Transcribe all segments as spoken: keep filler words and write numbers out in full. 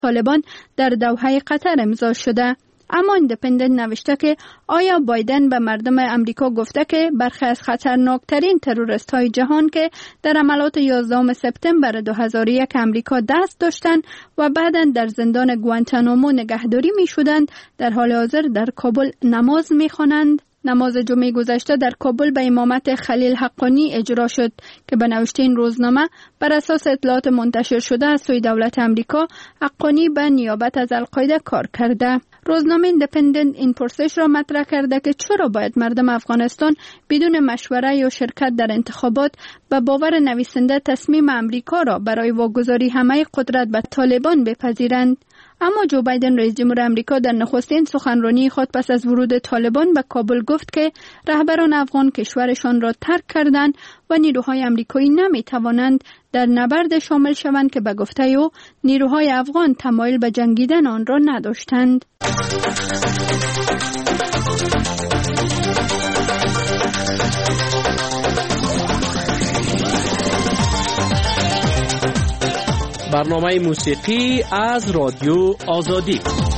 طالبان در دوحه قطر امضا شده. اما ایندیپندنت نوشته که آیا بایدن به مردم امریکا گفته که برخی از خطرناکترین تروریست های جهان که در عملات یازدهم سپتامبر دو هزار و یک امریکا دست داشتند و بعداً در زندان گوانتانامو نگهداری می شدند، در حال حاضر در کابل نماز می خوانند؟ نماز جمعه گذشته در کابل به امامت خلیل حقانی اجرا شد که به نوشته این روزنامه بر اساس اطلاعات منتشر شده از سوی دولت امریکا، حقانی به نیابت از القاعده کار کرده. روزنامه ایندیپندنت این پرسش را مطرح کرده که چرا باید مردم افغانستان بدون مشوره یا شرکت در انتخابات به باور نویسنده تصمیم امریکا را برای واگذاری همه قدرت به طالبان بپذیرند. اما جو بایدن رئیس جمهور امریکا در نخستین سخنرانی خود پس از ورود طالبان به کابل گفت که رهبران افغان کشورشان را ترک کردند و نیروهای امریکایی نمی توانند در نبرد شامل شوند که به گفته او نیروهای افغان تمایل به جنگیدن آن را نداشتند. برنامه موسیقی از رادیو آزادی.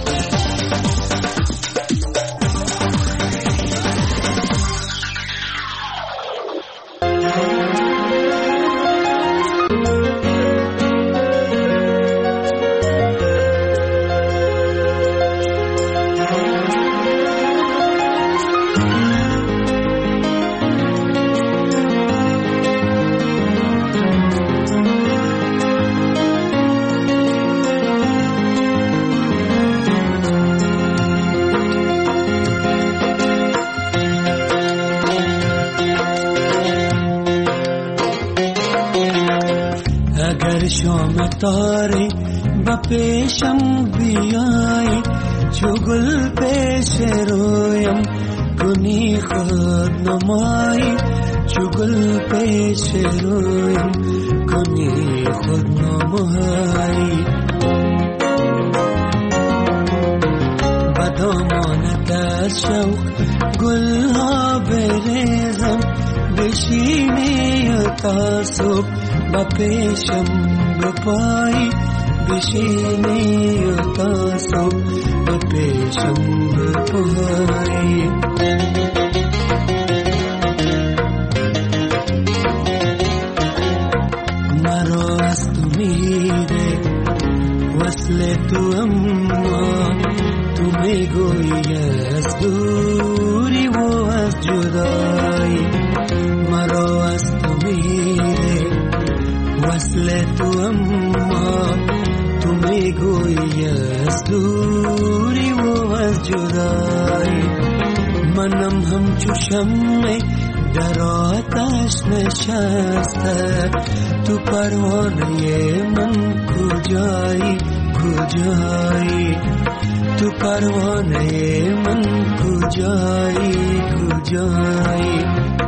تاری با پیشم بیایی چگل پیش رویم کنی خود نمایی چگل پیش رویم کنی خود نمایی بدامانت از شوق گل ها بریزم بشینی و تاسب با پیشم بپایی بشینی و تاسو با پیشم بپایی مرا از تو میده وصل تو اما تو میگویی از دوری و از جدایی مرا از تو میده وصل تو اما تو میگویی از دوری و از جدایی منم همچو شمع در آتش نشسته تو پروانه من کجایی کجایی تو پروانه من کجایی کجایی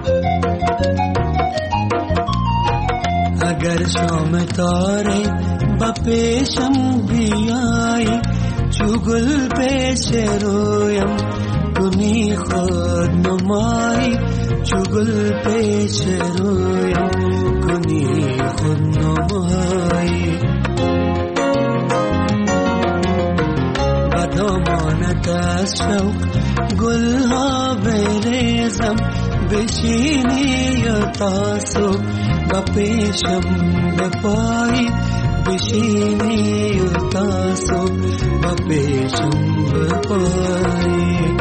اگر شام تاره با پیشم بیایی چو گل پیش رویم کنی خود نمایی چو گل پیش رویم کنی خود نمایی بدامانت از شوق گل ها بریزم بشینی و تاسو با پیشم بپایی بشینی و تاسو با پیشم بپایی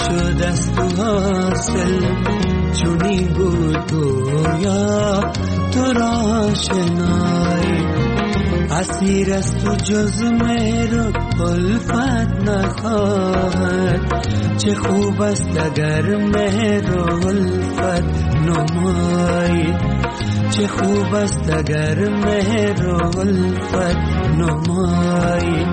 شد از تو حاصل چونی بود گویا تو را شنایی اسیر از تو جز مهر الفت نخواهد چه خوب است اگر مهر الفت نمایی چه خوب است اگر مهر الفت نمایی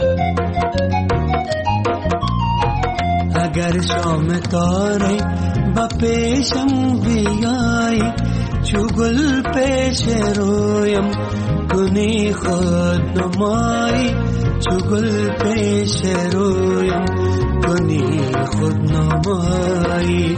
اگر شام تاره با پیشم بیایی چو گل پیش رویم کنی خود نمایی چو گل پیش رویم کنی خود نمایی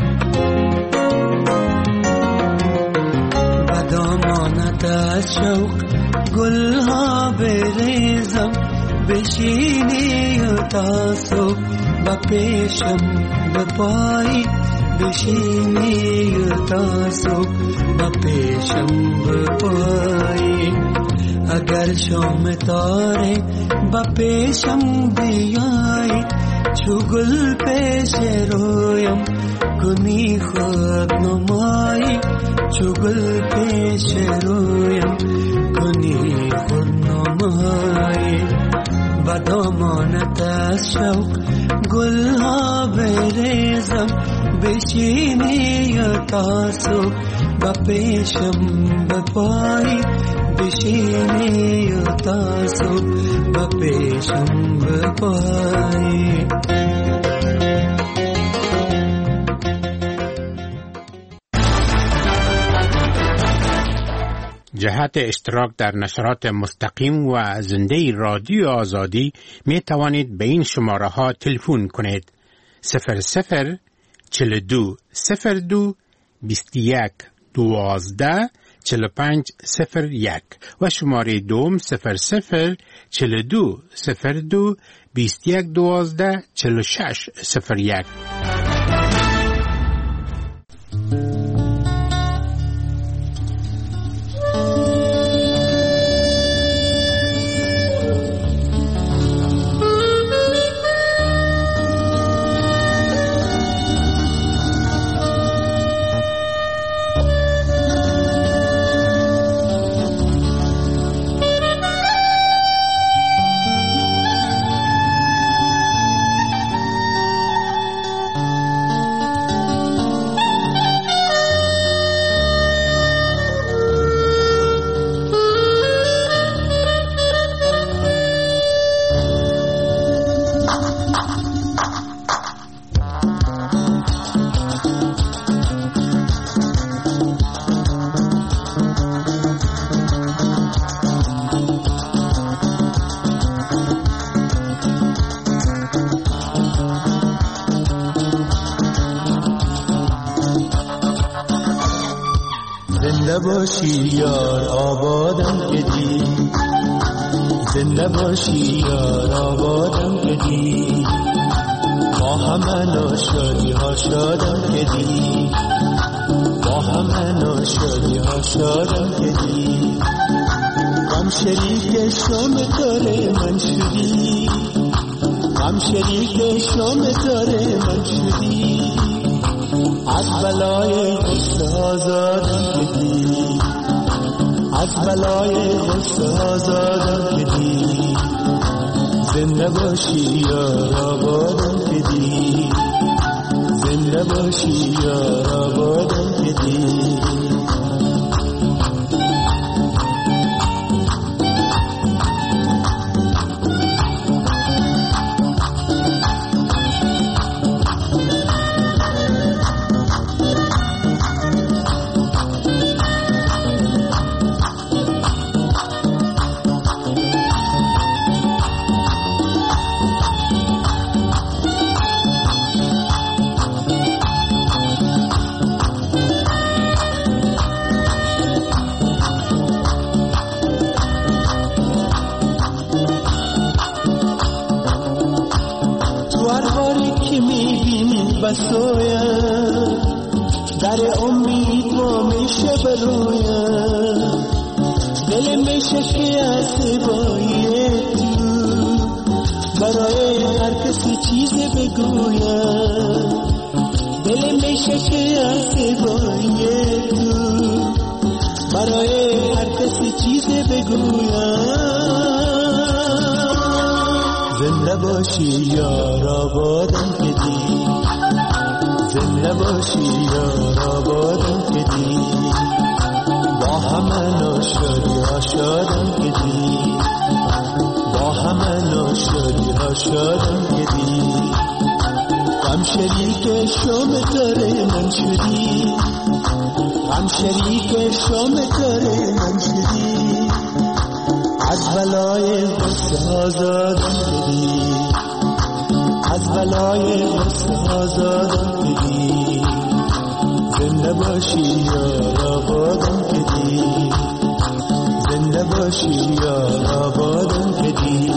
و دامانت از شوق گلها بریزم بشینی و تا صبح و پیشم بپایی بشینی و تا صبح و پیشم بپایی اگر شام تاره با پیشم بیایی چو گل پیش رویم کنی خود نمایی چو گل پیش رویم کنی خود نمایی و دامانت از شوق گلها بریزم بشینی و تا صبح و پیشم بپایی بشینی و تا صبح و پیشم بپایی جهت اشتراک در نشرات مستقیم و زنده رادیو آزادی می توانید به این شماره ها تلفن کنید صفر صفر چهل و دو صفر دو بیست و یک دوازده چهل و پنج صفر یک و شماره دوم صفر صفر چهل و دو صفر دو بیست و یک دوازده چهل و شش صفر یک. باشی یار آبادم کدی زنده باشی یار آبادم کدی با همه ناشادی ها شادم کدی با همه ناشادی ها شادم کدی غم شریک شام داره من شدی غم شریک شام داره من شدی از بلای غصه آزادم کدی از بلای غصه آزادم کدی زنده باشی یار آبادم کدی زنده باشی یار آبادم کدی بسویم در امید ما میشه برویم دل میشه که از سبایی تو برای هر کسی چیز بگویم دل میشه از زیبایی تو برای هر کسی چیزی بگویم. زنده باشی یار آبادم که دی، زنده باشی یار آبادم که دی، با همه ناشادی ها شادم که دی، با همه ناشادی ها شادم که دی. غم شریک شام داره من شدی، غم شریک شام داره من شدی، از بلای غصه آزادم بدی، از بلای غصه آزادم بدی. زنده باشی یار آبادم بدی، زنده باشی یار آبادم بدی.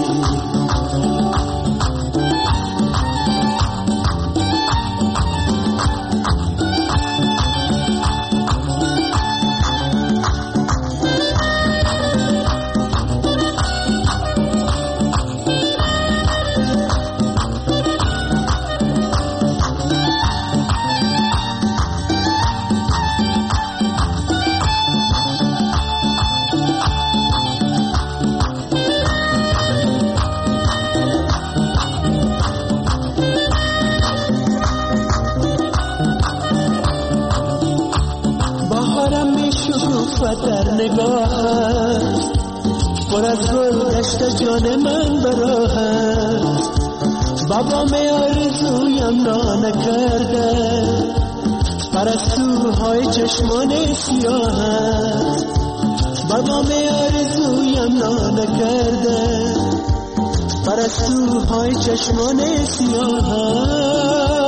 در نگاهت پر از گل گشت جان من براهت. بابا می آرزویم نانه کرده پرستوهای چشمان سیاهت. بابا می آرزویم نانه کرده پرستوهای چشمان سیاهت.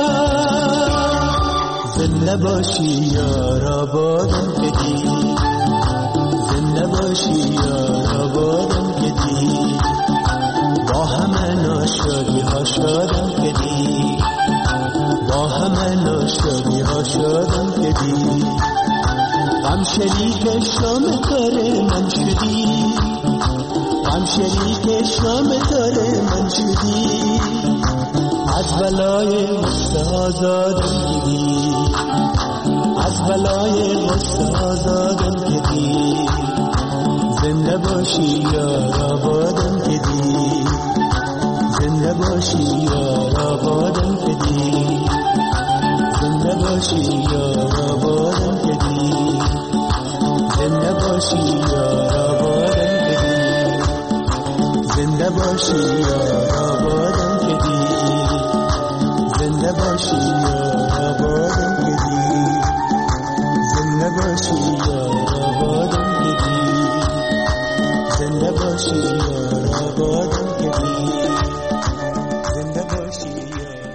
زنده باشی یار آبادم که دی، زنده باشی یار آبادم که دی، با همه ناشادی ها شادم که دی، با همه ناشادی ها شادم که دی. غم شریک شام داره من شدی، غم شریک شام داره من شدی، از بلای غصه آزادم که دی، از بلای غصه آزادم که دی. زنده باشی یار آبادم که دی، زنده باشی یار آبادم که دی، زنده باشی یار آبادم که دی، زنده باشی یار آبادم که دی، زنده باشی یار آبادم که دی، زنده باشی یار آبادم که دی، زنده باشی یار آبادم که دی، زنده باشی یار آبادم که دی، زنده باشی یار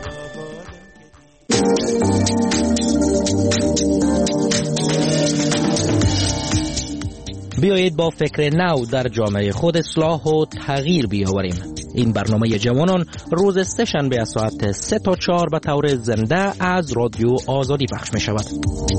آبادم. بیایید با فکر نو در جامعه خود اصلاح و تغییر بیاوریم. این برنامه جوانان روز سه شنبه از ساعت سه تا چهار به طور زنده از رادیو آزادی پخش می شود.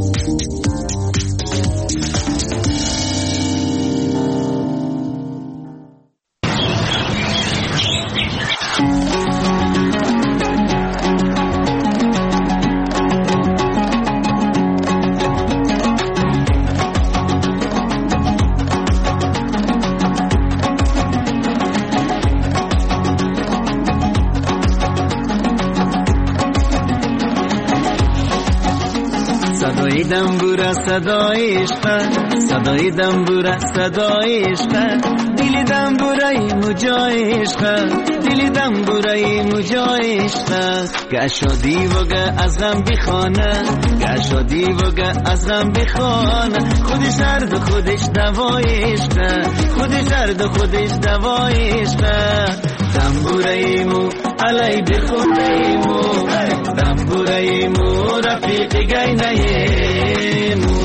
صدای دنبوره صدای عشق، صدای دنبوره صدای عشق، دل دنبوره مجای عشق، دل دنبوره مجای عشق. گشادی وگه از غم بخانه، گشادی وگه از غم بخانه، خودش درد و خودش دوای عشق، خودش درد و خودش دوای عشق. دنبوره مو علی بخوره مو، دنبوره مو رفیق گینه مو.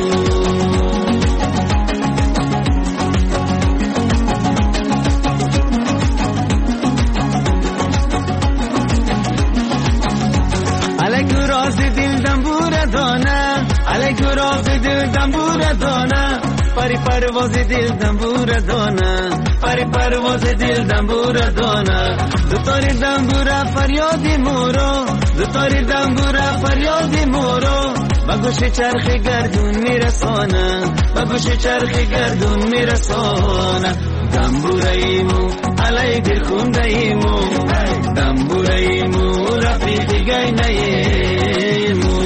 علیکو راز دل دنبوره دانه، علیکو راز دل دنبوره دانه، پری پرواز دل دنبور دانه پری پرواز دل دنبور دانه دوتاری دنبور فریادی مورو دوتاری دنبور فریادی مورو با گوش چرخ گردون میرسانه با گوش چرخ گردون میرسانه دنبورایمو علی دل خوندایمو دنبورایمو رفیقی گینایمو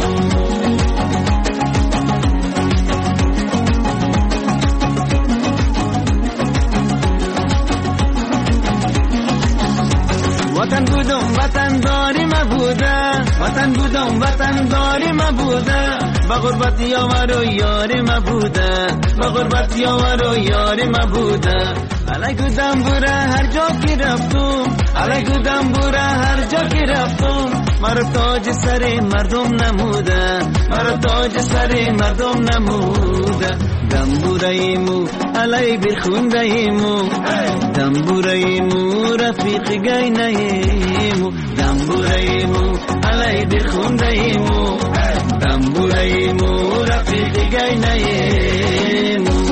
وطن بودم وطن داری مبوده وطن بودم وطن داری مبوده با غربت یاور و یاری مبوده با غربت یاور و یاری مبوده علیکو دنبوره هر جا کی رفتم علیکو دنبوره هر جا کی رفتم مرا تاج سر مردم نموده مرا تاج سر مردم نموده دنبورایمو علی برخوندایمو دنبورایمو رفیق گینایمو دنبورایمو علی برخوندایمو دنبورایمو رفیق گینایمو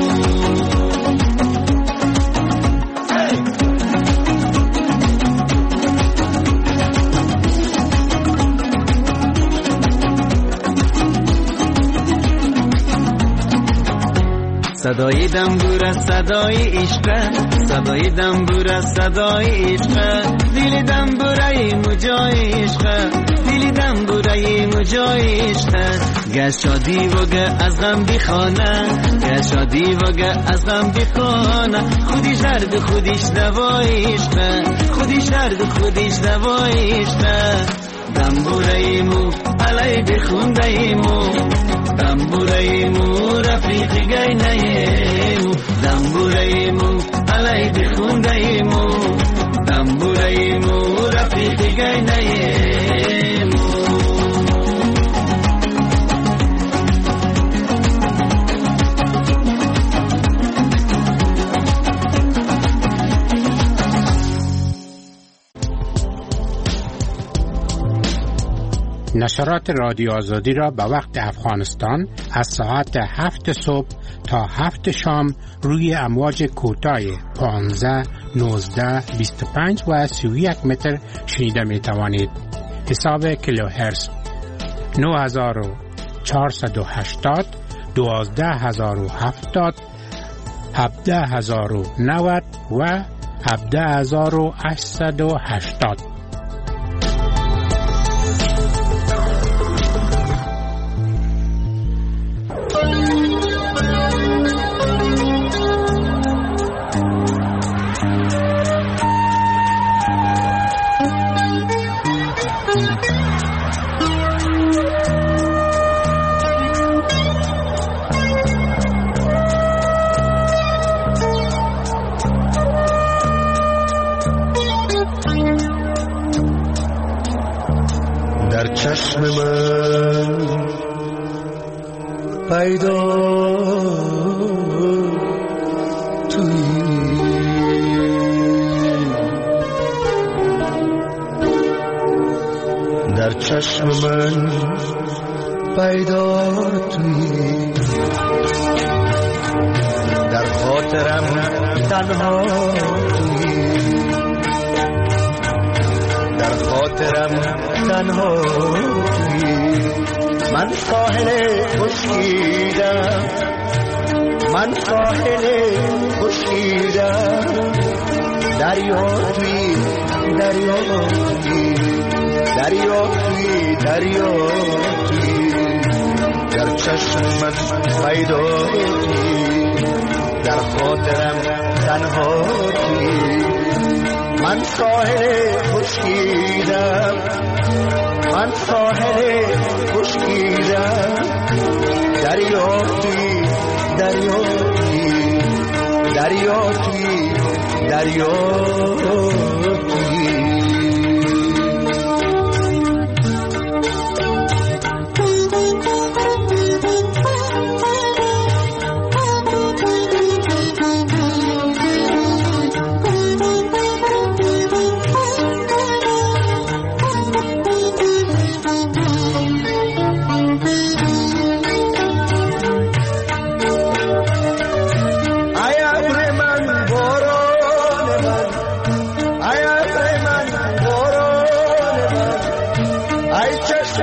صدای دنبور صدای عشق صدای دنبور صدای عشق دل دنبورای مجای عشق دل دنبورای مجای عشق گر شادی و گر از غم بخانه گر شادی و گر از غم بخانه خودش درد خودش دوای عشق خودش درد خودش دوای عشق دنبورایمو علی بخوندایمو دنبورایمو رفیق گینایمو دنبورایمو علی بخوندایمو دنبورایمو رفیق گینایمو نشرات رادیو آزادی را به وقت افغانستان از ساعت هفت صبح تا هفت شام روی امواج کوتاه پانزده، نوزده، بیست و پنج و سی و یک متر شنیده می توانید. حساب کیلوهرتز نه هزار و چهارصد و هشتاد، دوازده هزار و هفتاد، هفده هزار و نود و هفده هزار و هشتصد و هشتاد. در چشم من پیدا تویی در چشم من پیدا تویی در خاطرم تنها تویی در خاطرم تنها تویی من ساحل خشکیدم من ساحل خشکیدم دریا تویی دریا تویی دریا تویی دریا تویی در چشم من پیدا تویی در خاطرم تنها تویی من ساحل خشکیدم من ساحل خشکیدم دریا تویی دریا تویی دریا تویی دریا تویی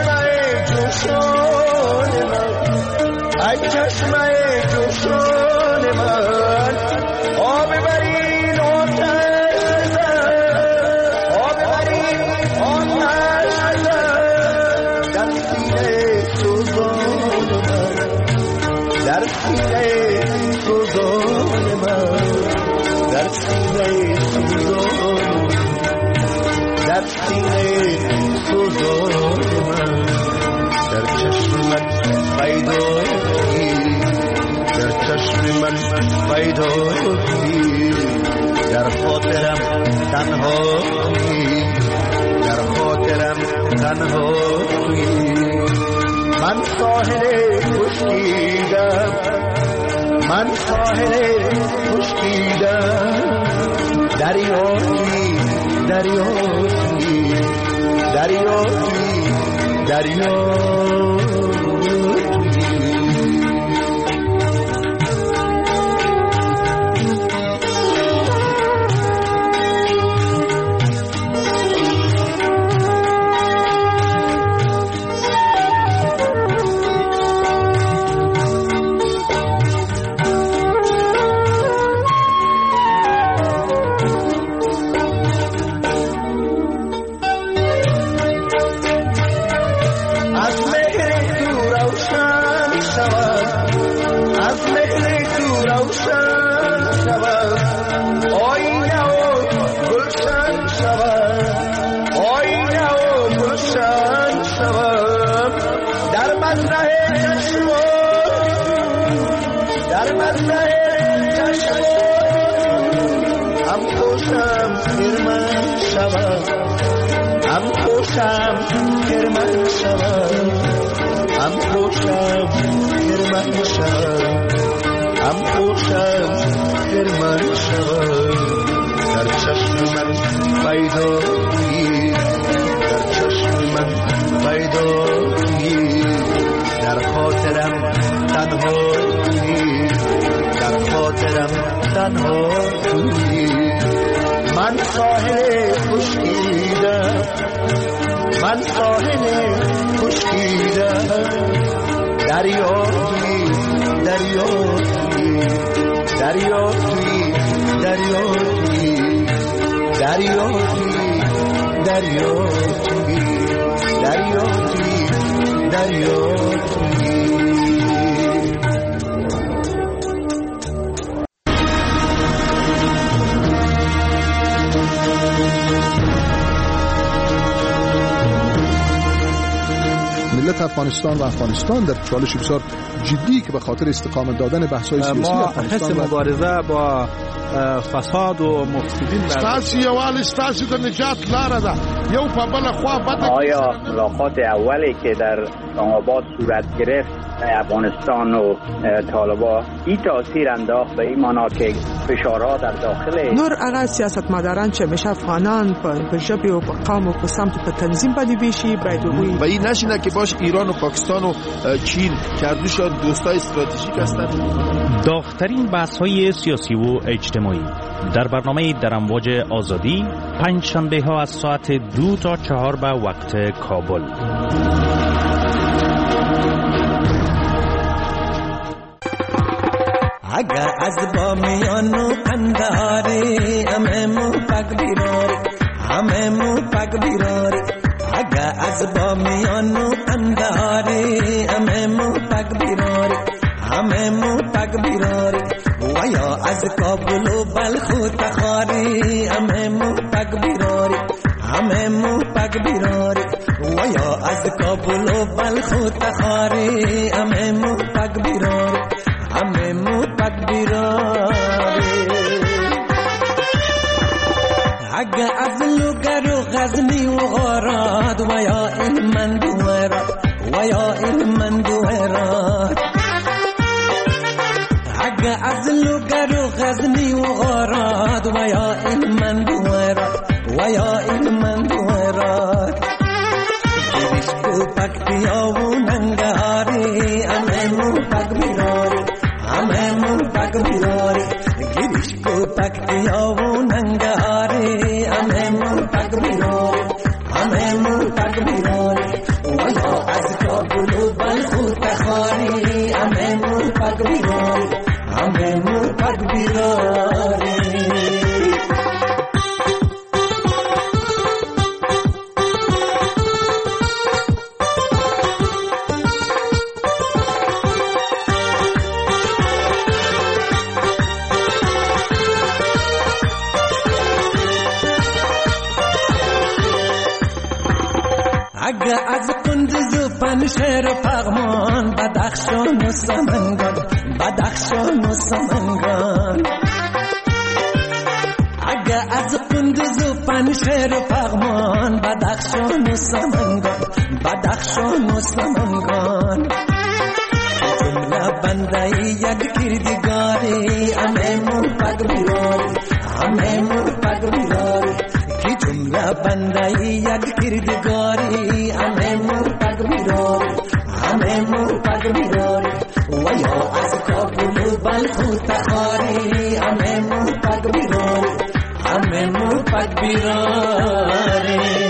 چشمه جوشان من، ای چشمه جوشان من، آب برین آتش بزن، آب برین آتش بزن در سینه سوزان من، در سینه سوزان من، در سینه سوزان، در سینه سوزان من، در چشم من پیدایی، در چشم من پیدایی، در خاطرم تنهایی، در خاطرم تنهایی. من ساحل خشکیدم، من ساحل خشکیدم، دریایی دریایی دریایی دریایی. من ساحل خشکیدم، من ساحل خشکیدم، دریا توی دریا توی دریا توی دریا توی دریا توی دریا توی دریا توی دریا توی. ملت افغانستان و افغانستان در چالش بسیار جدی که به خاطر استقامت دادن بحث‌های سیاسی ما افغانستان حس مبارزه با فساد و مفسدین ستاسو یوال ستاسو د نجات لاره ده. یو په بل خوا بده. آیا ملاقات اولی که در اسلام‌آباد صورت گرفت افغانستان و طالبان این تاثیر انداخت به این معنا که فشارها در داخل نور هغه سیاستمداران چې میشه افغانان په ژبه او په قوم او په سمت په تنظیم باندې بشي باید وي و این نشینه که باش ایران و پاکستان و چین که دوشان دوستای استراتژیک هستند. داغ‌ترین بحث‌های سیاسی و اجتماعی در برنامه در امواج آزادی پنج شنبه ها از ساعت دو تا چهار به وقت کابل. اگه از بامیانو قندهاری همه مو پک بیراری همه مو پک بیراری اگه از بامیانو قندهاری همه مو پک بیراری همه مو پک بیراری و یا از کابل و بلخ و تخاری همه مو پک بیراری همه مو پک بیراری و یا از کابل و بلخ و تخاری همه مو پک بیراری همه مو پک بیراری اگه از لوگر و غزنی و غارات و یا این من دویرات و یا این من دویرات اگه از لوگر و غزنی و غارات و یا این من دویرات و یا این من دویرات گیریش کو پکتیا و ننگاری همه مو پک بیراری همه مو پک بیراری گیریش کو پکتیا و ننگاری همه مو پک بیراری همه مو پک بیراری و یا کابل و بلخ و تخاری همه مو پاک بیراری همه مو پاک بیراری اگه از قندوز و پنشهر و پغمان بدخشان و سمنگان بدخشان و سمنگان اگه از قندوز و پنشهر و پغمان بدخشان و سمنگان بدخشان و سمنگان جمله بنده یک کردگاری همه مو پاک بیراری همه مو پاک بیراری کی جمله بنده یک کردگاری همه مو پاک بیراری همه مو پاک بیراری و یا از کابل و بلخ و تخاری همه مو پاک بیراری همه مو پاک بیراری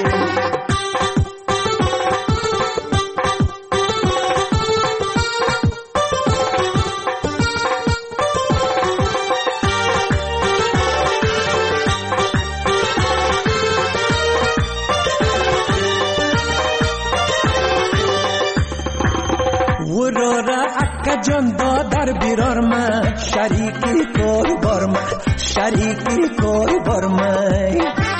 جان دادر بیرار من شریکی کور بار من شریکی کور بار من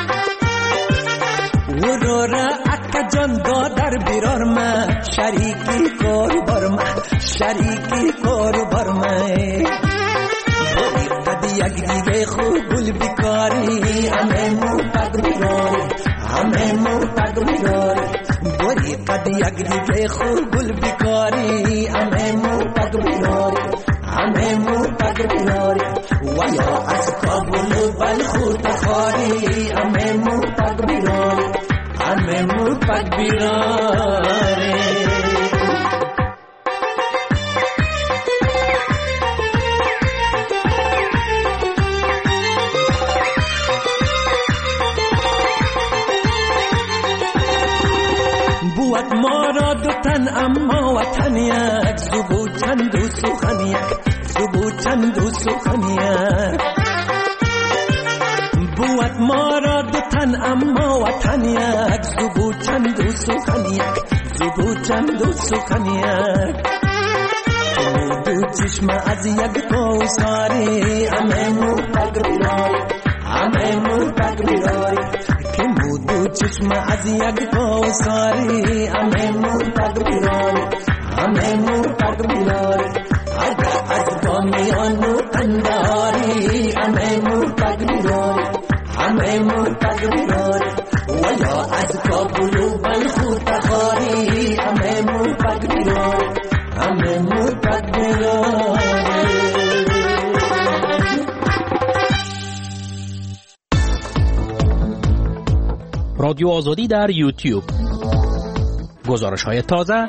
ورورا اکا جان دادر بیرار من شریکی کور بار من شریکی کور بار من بودی قد یک دیگه خوب گل بیکاری همه مو پاک بیراری همه مو پاک بیراری بودی قد یک دیگه خوب گل بیکاری همه مو پاک بیراری همه مو پاک بیراری و یا از کابل و بلخ و تخاری همه مو پاک بیراری همه مو پاک بیراری بود ما را دو تن اما وطن یک زبو چند و سخن یک زبو چند و سخن یک بود ما را دو تن اما وطن یک زبو چند و سخن یک زبو چند و سخن یک دو چشم از یک کوثری همه مو پاک بیراری همه مو پاک بیراری که مو چشم از یک کوثری همه مو پاک بیراری همه مو پاک بیراری اگه از بامیان و قندهاری همه مو پاک بیراری همه مو پاک بیراری و یا از کابل و بلخ و تخاری همه مو پاک بیراری همه مو پاک بیراری. رادیو آزادی در یوتیوب، گزارش های تازه،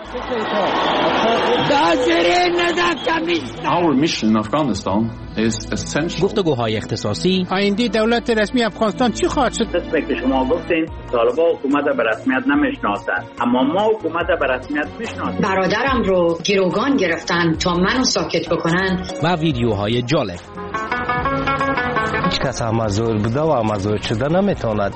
Our mission in Afghanistan is essential. گفتگوهای اختصاصی. آینده دولت رسمی افغانستان چی خواهد شد؟ مثل که شما گفتین طالبان حکومت به رسمیت نمیشناسند، اما ما حکومت به رسمیت میشناسیم. برادرم رو گروگان گرفتن تا منو ساکت بکنن. و ویدیوهای جالب. هیچ کس امازور بوده و امازور شده نمیتواند.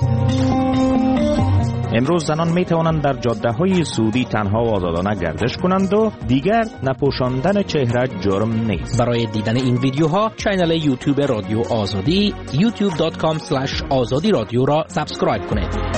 امروز زنان می توانند در جاده های سعودی تنها و آزادانه گردش کنند و دیگر نپوشاندن چهره جرم نیست. برای دیدن این ویدیوها کانال یوتیوب رادیو آزادی یوتیوب دات کام اسلش آزادی رادیو را سابسکرایب کنید.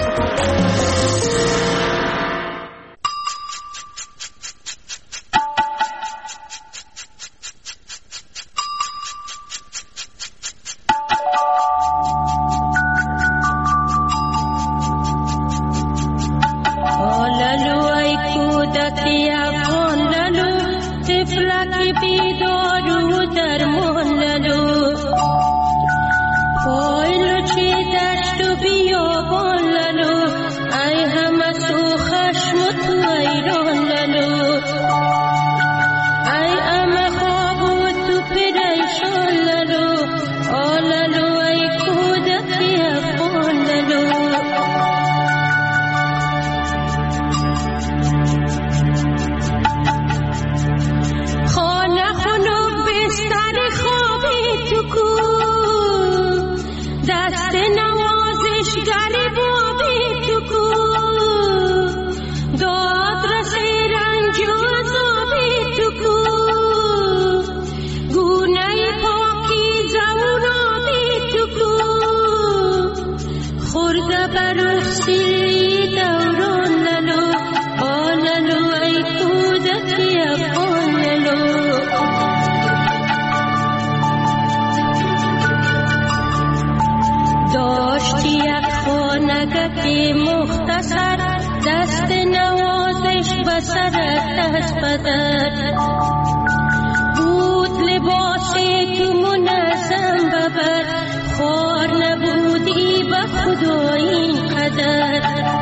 رفت از بدن بود لباس تو منظم ببر خار نبودی به خدا این قدر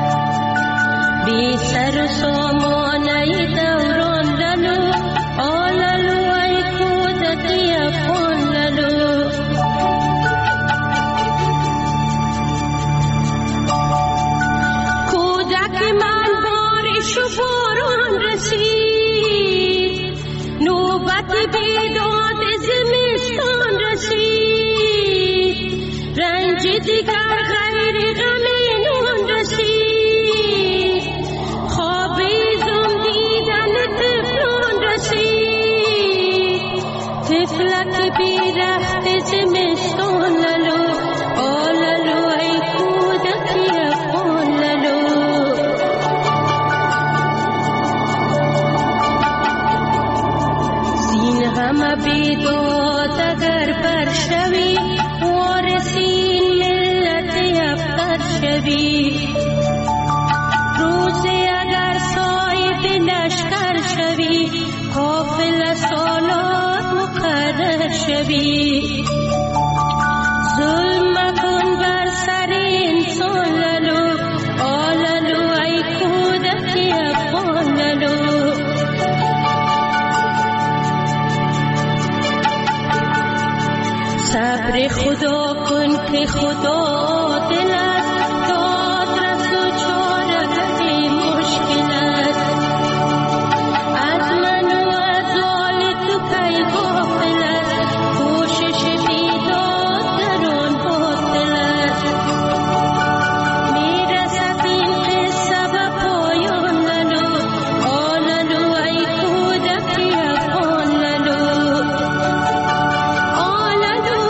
بی سر و سامانه دوران لالو آلالو ای کودکی افغان لالو کودک من بارش و باران رسید نوبت بیداد زمستان رسید رنج دیگر غیر غم نون رسید خوابیدم دیدن طفلان رسید طفلک بی رخت زمستان لالو آلالو ای کودکی افغان لالو زین غم بیداد اگر برشوی وارثین ملت افغان شوی روزی اگر صاحب لشکر شوی قافل سالات مقرر شوی ظلم مکن بر سر انسان لالو آلالو ای کودکی افغان لالو صبر خدا کن که خدا دل است داد رس و چاره مشکل است از من و از آل تو پی غافل است کوشش بیداد در آن باطل است میرسد این قصه به پایان لالو آلالو ای کودکی افغان لالو آلالو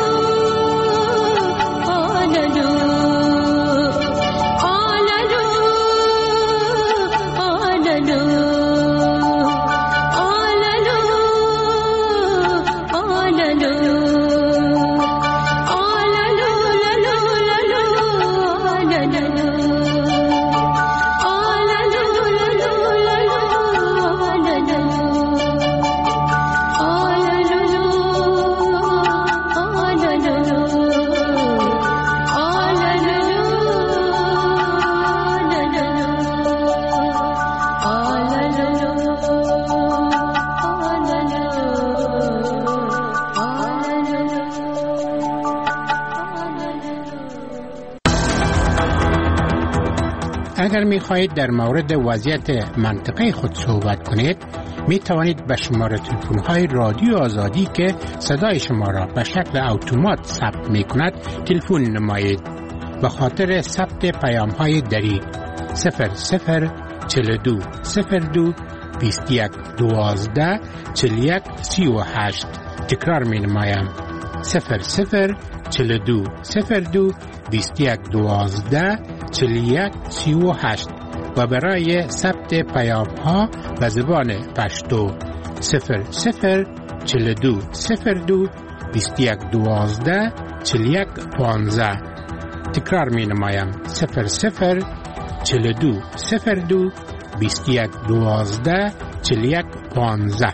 اگر می خواهید در مورد وضعیت منطقه خود صحبت کنید می توانید به شماره تلفن های رادیو آزادی که صدای شما را به شکل اتومات ثبت می کند تلفن نمایید. به خاطر ثبت پیام های دریغ صفر صفر چهل و دو صفر دو بیست و یک دوازده چهل و یک سی و هشت تکرار می نمایم صفر صفر چهل و دو صفر دو بیست و یک دوازده چهل و یک سی و هشت و برای ثبت پیام ها به زبان پشتو صفر صفر چهل و دو صفر دو بیست و یک دوازده چهل و یک پانزده تکرار می نمایم صفر صفر چهل و دو صفر دو بیست و یک دوازده چهل و یک پانزده.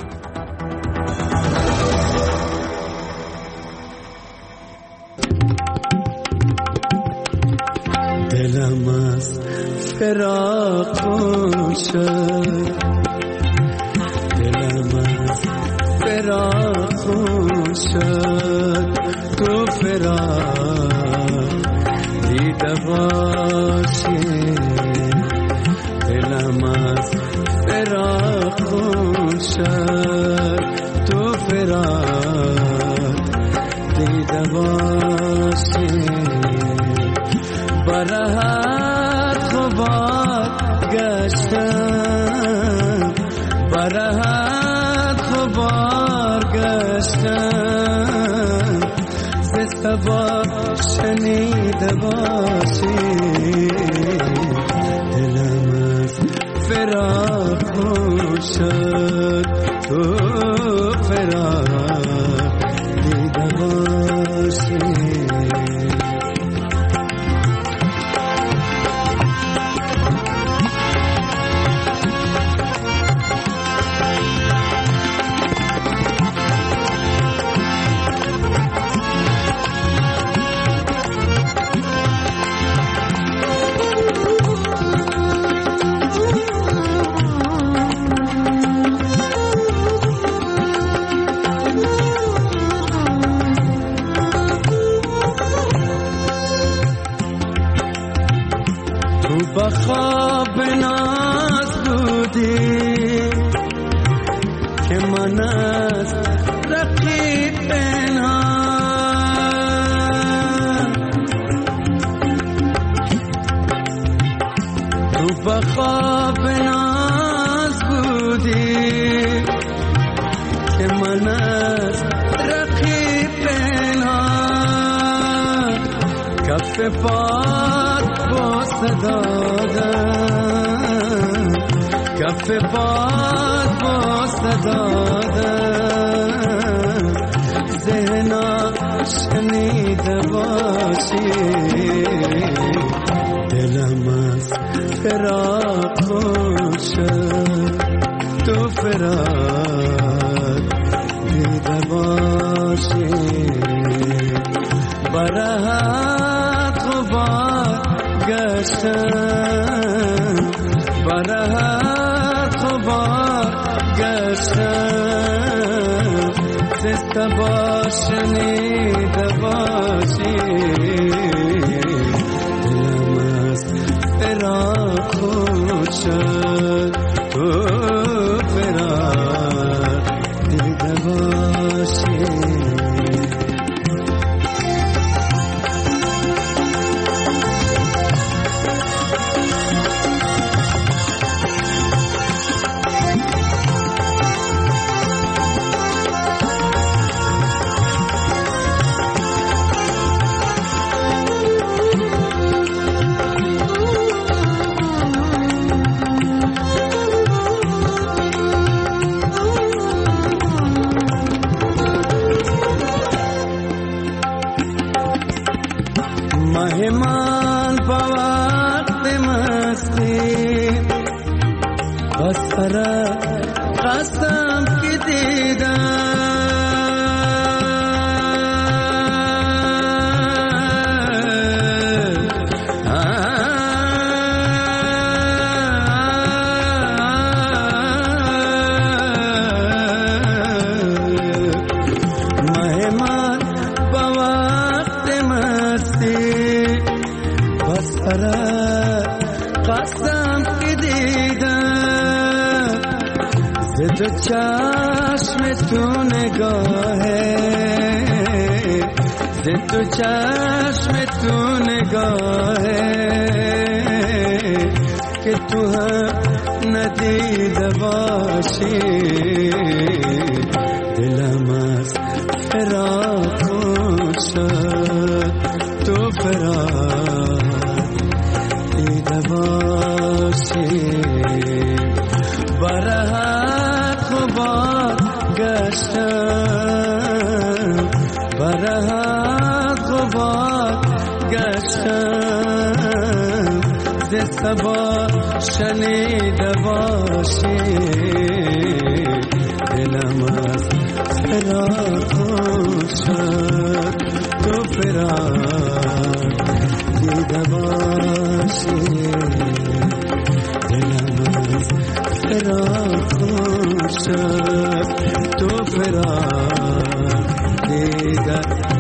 دلم از فراق شد دلم از فراق شد تو فراق دیده باشی دلم از فراق شد تو فراق دیده باشی برهت خوبات گشتم برهت خوبار گشتم زستبا شنیده باشی دلم از فراق شد تو فراق دیده باشی پاد واسه کف پاد واسه دادم ذهنا شنیده باشی دلم از فراق خوشد تو فراق دیده باشی برهت غبار گشتم برهت غبار گشتم زسته باشنیده باشی دلم از فراق خوشد تو فراق دیده باشی مهمان پوقت مستی بسر قسم کی تو چشم تو نگاهه ز تو چشم تو نگاهه که تو هم ندیده باشی دلم از فراق شد تو فراق دیده باشی برهت غبار گشتم برهت غبار گشتم ز صبا شنیده باشی دلم از فراق شد تو فراق دیده باشی دلم از فراق شد تو فراق دیده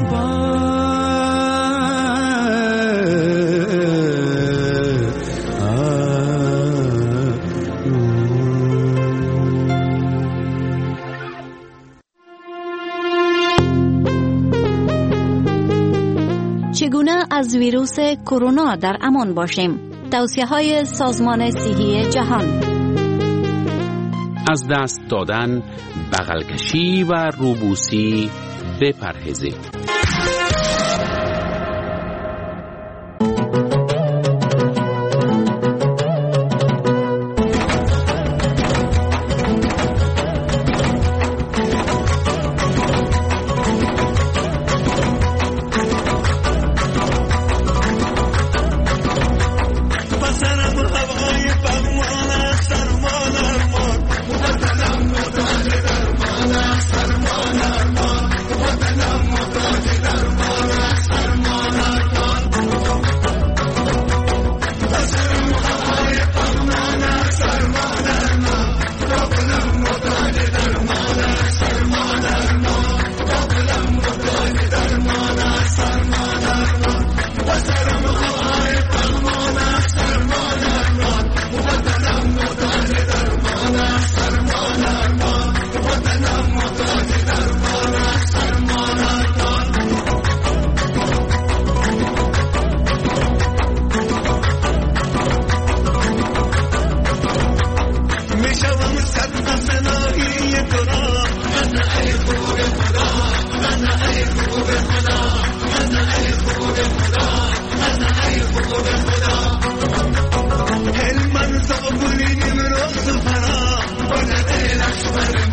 چگونه از ویروس کرونا در امان باشیم؟ توصیه‌های سازمان صحی جهان. از دست دادن، بغلکشی و روبوسی بپرهیزید. Sarmana, sarmana, sarmana, sarmana, sarmana, ببرم